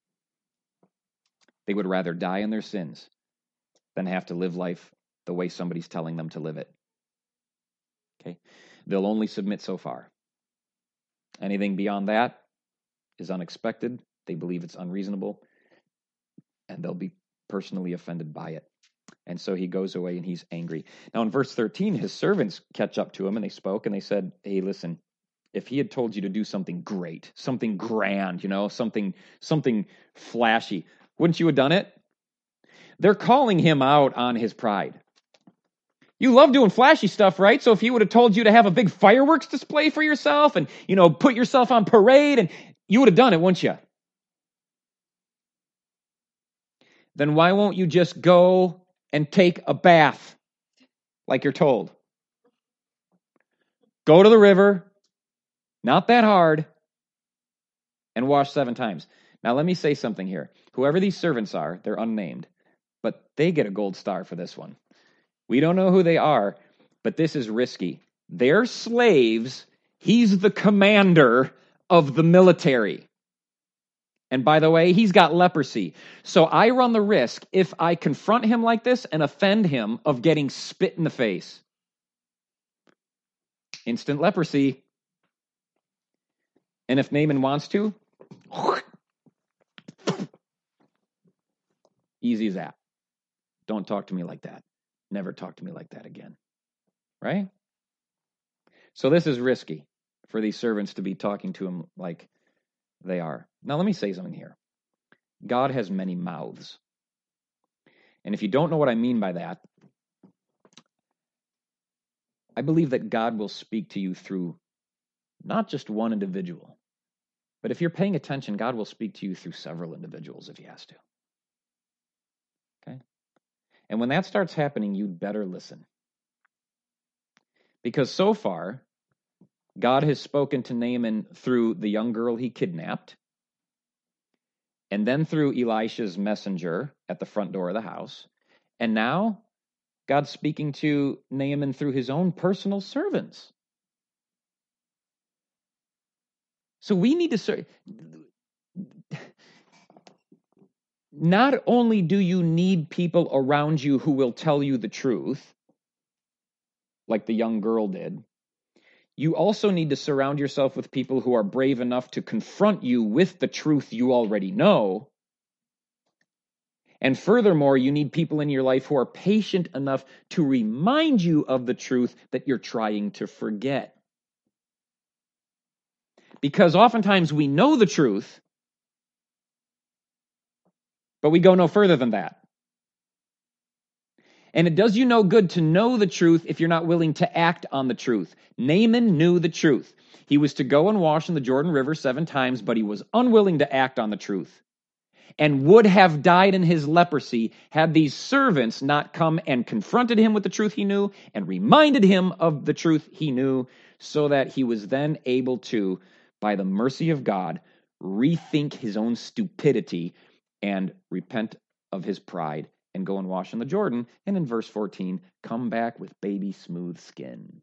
They would rather die in their sins than have to live life the way somebody's telling them to live it. Okay? They'll only submit so far. Anything beyond that is unexpected. They believe it's unreasonable, and they'll be personally offended by it. And so he goes away and he's angry. Now in verse thirteen, his servants catch up to him and they spoke and they said, hey, listen, if he had told you to do something great, something grand, you know, something, something flashy, wouldn't you have done it? They're calling him out on his pride. You love doing flashy stuff, right? So if he would have told you to have a big fireworks display for yourself and, you know, put yourself on parade, and you would have done it, wouldn't you? Then why won't you just go and take a bath like you're told? Go to the river, not that hard, and wash seven times. Now let me say something here. Whoever these servants are, they're unnamed, but they get a gold star for this one. We don't know who they are, but this is risky. They're slaves. He's the commander of the military. And by the way, he's got leprosy. So I run the risk, if I confront him like this and offend him, of getting spit in the face. Instant leprosy. And if Naaman wants to, easy as that. Don't talk to me like that. Never talk to me like that again. Right? So this is risky for these servants to be talking to him like they are. Now let me say something here. God has many mouths. And if you don't know what I mean by that, I believe that God will speak to you through not just one individual, but if you're paying attention, God will speak to you through several individuals if he has to. Okay? And when that starts happening, you'd better listen. Because so far, God has spoken to Naaman through the young girl he kidnapped, and then through Elisha's messenger at the front door of the house. And now, God's speaking to Naaman through his own personal servants. So we need to serve. Not only do you need people around you who will tell you the truth, like the young girl did, you also need to surround yourself with people who are brave enough to confront you with the truth you already know. And furthermore, you need people in your life who are patient enough to remind you of the truth that you're trying to forget. Because oftentimes we know the truth, but we go no further than that. And it does you no good to know the truth if you're not willing to act on the truth. Naaman knew the truth. He was to go and wash in the Jordan River seven times, but he was unwilling to act on the truth, and would have died in his leprosy had these servants not come and confronted him with the truth he knew and reminded him of the truth he knew, so that he was then able to, by the mercy of God, rethink his own stupidity and repent of his pride and go and wash in the Jordan. And in verse fourteen, come back with baby smooth skin.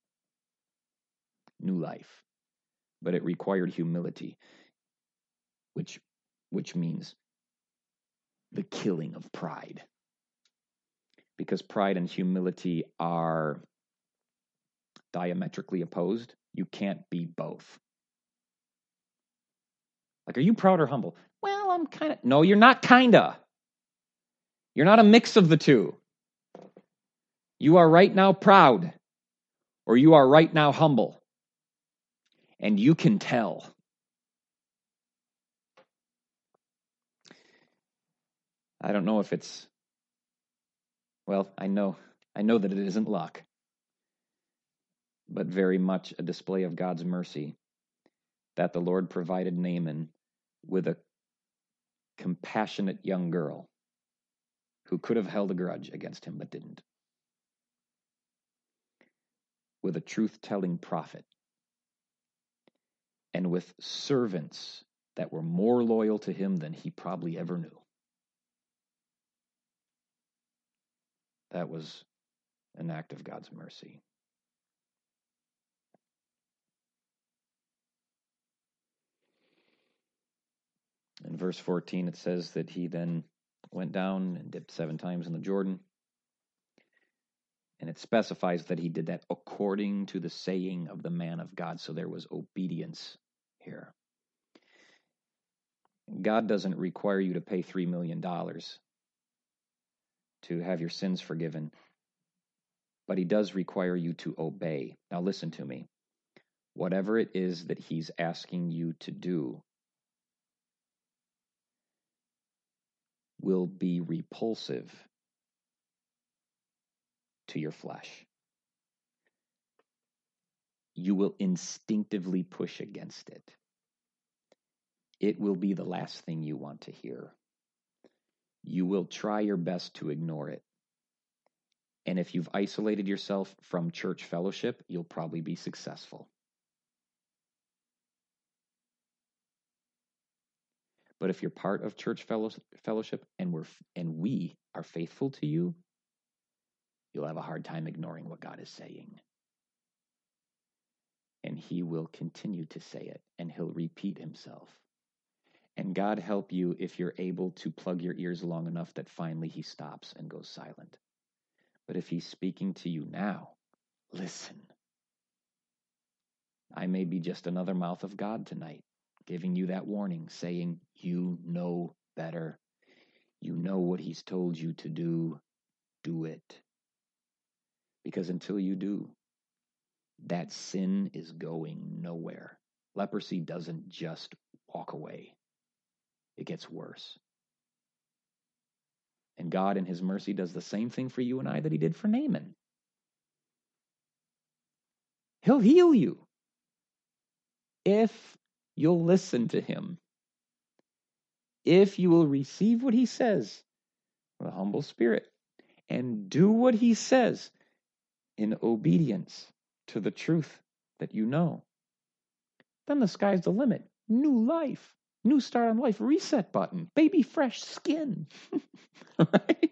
New life. But it required humility, which, which means the killing of pride. Because pride and humility are diametrically opposed. You can't be both. Like, are you proud or humble? Well, I'm kind of... No, you're not kinda. You're not a mix of the two. You are right now proud, or you are right now humble. And you can tell. I don't know if it's... Well, I know, I know that it isn't luck, but very much a display of God's mercy that the Lord provided Naaman with a compassionate young girl who could have held a grudge against him but didn't, with a truth-telling prophet, and with servants that were more loyal to him than he probably ever knew. That was an act of God's mercy. In verse fourteen, it says that he then went down and dipped seven times in the Jordan. And it specifies that he did that according to the saying of the man of God. So there was obedience here. God doesn't require you to pay three million dollars to have your sins forgiven, but he does require you to obey. Now listen to me. Whatever it is that he's asking you to do will be repulsive to your flesh. You will instinctively push against it. It will be the last thing you want to hear. You will try your best to ignore it. And if you've isolated yourself from church fellowship, you'll probably be successful. But if you're part of church fellowship and we're and we are faithful to you, you'll have a hard time ignoring what God is saying. And he will continue to say it, and he'll repeat himself. And God help you if you're able to plug your ears long enough that finally he stops and goes silent. But if he's speaking to you now, listen. I may be just another mouth of God tonight, giving you that warning, saying, you know better. You know what he's told you to do. Do it. Because until you do, that sin is going nowhere. Leprosy doesn't just walk away. It gets worse. And God in his mercy does the same thing for you and I that he did for Naaman. He'll heal you if you'll listen to him. If you will receive what he says with a humble spirit and do what he says in obedience to the truth that you know, then the sky's the limit. New life. New start on life, reset button, baby fresh skin. Right?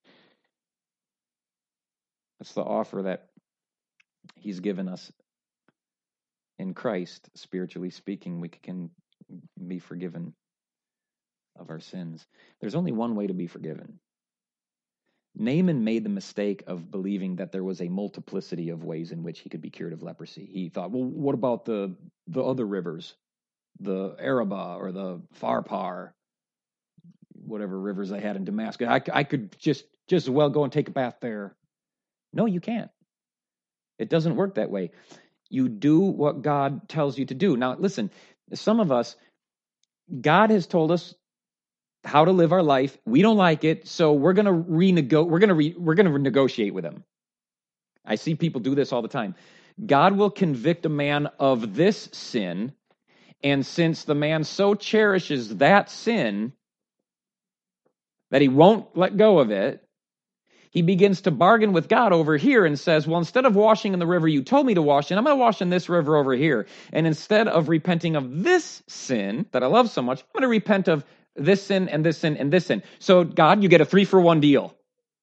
That's the offer that he's given us in Christ. Spiritually speaking, we can be forgiven of our sins. There's only one way to be forgiven. Naaman made the mistake of believing that there was a multiplicity of ways in which he could be cured of leprosy. He thought, well, what about the, the other rivers? The Arabah or the Pharpar, whatever rivers they had in Damascus. I, I could just, just as well go and take a bath there. No, you can't. It doesn't work that way. You do what God tells you to do. Now, listen, some of us, God has told us how to live our life. We don't like it, so we're going to renego- we're going to re- we're going to negotiate with him. I see people do this all the time. God will convict a man of this sin, and since the man so cherishes that sin that he won't let go of it, he begins to bargain with God over here and says, well, instead of washing in the river you told me to wash in, I'm going to wash in this river over here. And instead of repenting of this sin that I love so much, I'm going to repent of this sin and this sin and this sin. So, God, you get a three for one deal.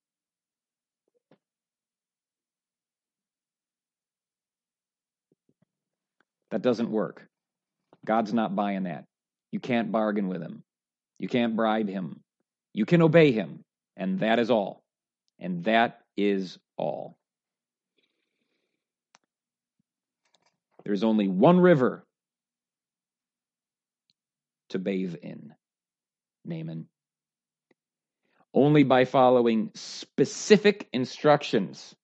That doesn't work. God's not buying that. You can't bargain with him. You can't bribe him. You can obey him. And that is all. And that is all. There's only one river to bathe in, Naaman. Only by following specific instructions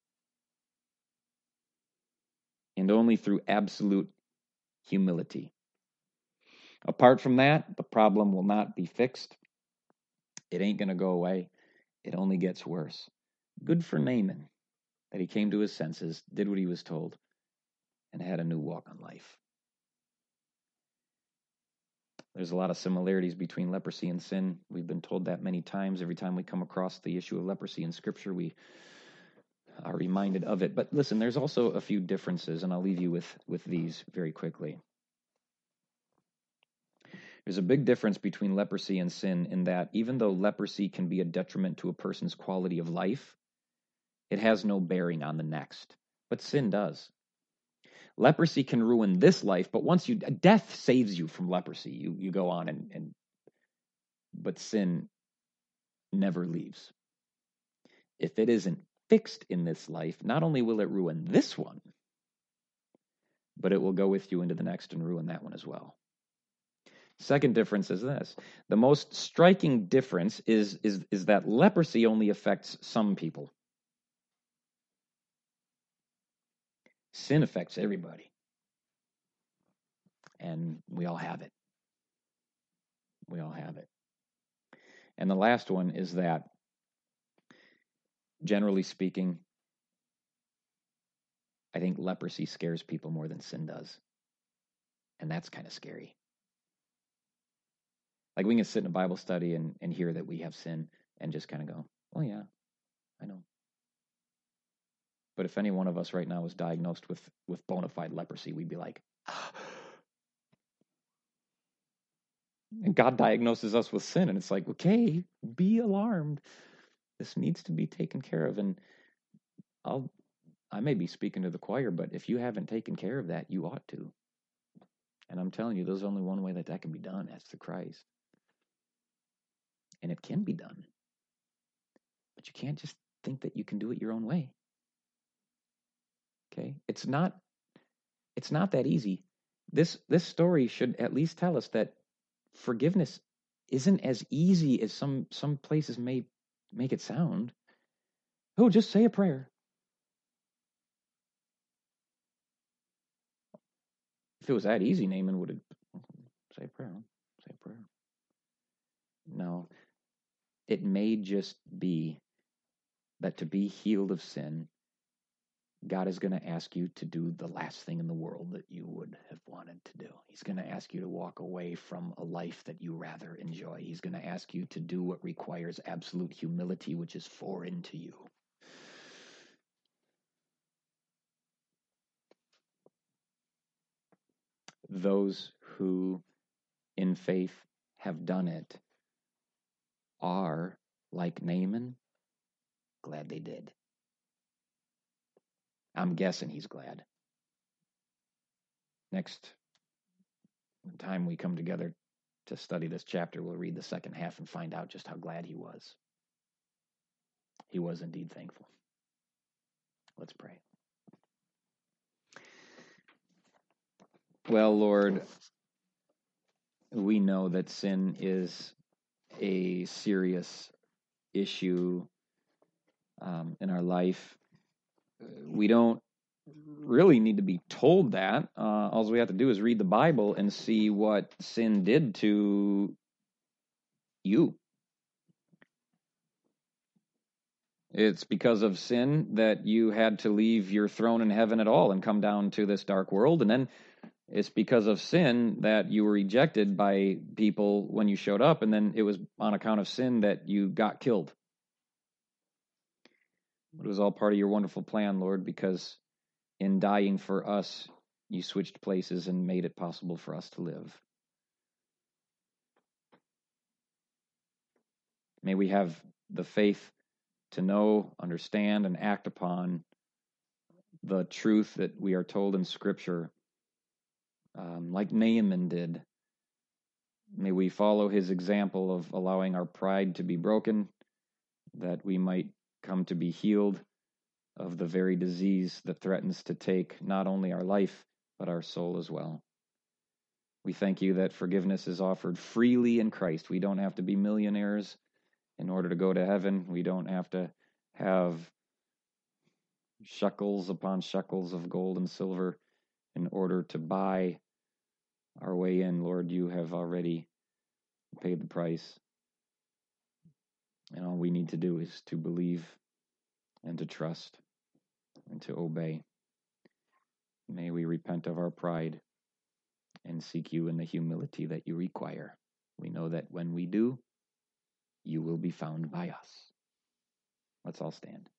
and only through absolute humility. Apart from that, the problem will not be fixed. It ain't going to go away. It only gets worse. Good for Naaman that he came to his senses, did what he was told, and had a new walk on life. There's a lot of similarities between leprosy and sin. We've been told that many times. Every time we come across the issue of leprosy in Scripture, we are reminded of it. But listen, there's also a few differences, and I'll leave you with, with these very quickly. There's a big difference between leprosy and sin in that even though leprosy can be a detriment to a person's quality of life, it has no bearing on the next. But sin does. Leprosy can ruin this life, but once you, death saves you from leprosy. You you go on and, and but sin never leaves. If it isn't fixed in this life, not only will it ruin this one, but it will go with you into the next and ruin that one as well. Second difference is this. The most striking difference is, is, is that leprosy only affects some people. Sin affects everybody. And we all have it. We all have it. And the last one is that, generally speaking, I think leprosy scares people more than sin does. And that's kind of scary. Like we can sit in a Bible study and, and hear that we have sin and just kind of go, oh yeah, I know. But if any one of us right now was diagnosed with, with bona fide leprosy, we'd be like, ah. And God diagnoses us with sin, and it's like, okay, be alarmed. This needs to be taken care of. And I'll, I may be speaking to the choir, but if you haven't taken care of that, you ought to. And I'm telling you, there's only one way that that can be done. That's through Christ. And it can be done. But you can't just think that you can do it your own way. Okay? It's not, it's not that easy. This, this story should at least tell us that forgiveness isn't as easy as some, some places may make it sound. Oh, just say a prayer. If it was that easy, Naaman would have say a prayer. Say a prayer. No, it may just be that to be healed of sin, God is going to ask you to do the last thing in the world that you would have wanted to do. He's going to ask you to walk away from a life that you rather enjoy. He's going to ask you to do what requires absolute humility, which is foreign to you. Those who in faith have done it are, like Naaman, glad they did. I'm guessing he's glad. Next time we come together to study this chapter, we'll read the second half and find out just how glad he was. He was indeed thankful. Let's pray. Well, Lord, we know that sin is a serious issue um, in our life. We don't really need to be told that. Uh, all we have to do is read the Bible and see what sin did to you It's because of sin that you had to leave your throne in heaven at all and come down to this dark world. And then it's because of sin that you were rejected by people when you showed up. And then it was on account of sin that you got killed. It was all part of your wonderful plan, Lord, because in dying for us, you switched places and made it possible for us to live. May we have the faith to know, understand, and act upon the truth that we are told in Scripture, um, like Naaman did. May we follow his example of allowing our pride to be broken, that we might come to be healed of the very disease that threatens to take not only our life, but our soul as well. We thank you that forgiveness is offered freely in Christ. We don't have to be millionaires in order to go to heaven. We don't have to have shekels upon shekels of gold and silver in order to buy our way in. Lord, you have already paid the price. And all we need to do is to believe and to trust and to obey. May we repent of our pride and seek you in the humility that you require. We know that when we do, you will be found by us. Let's all stand.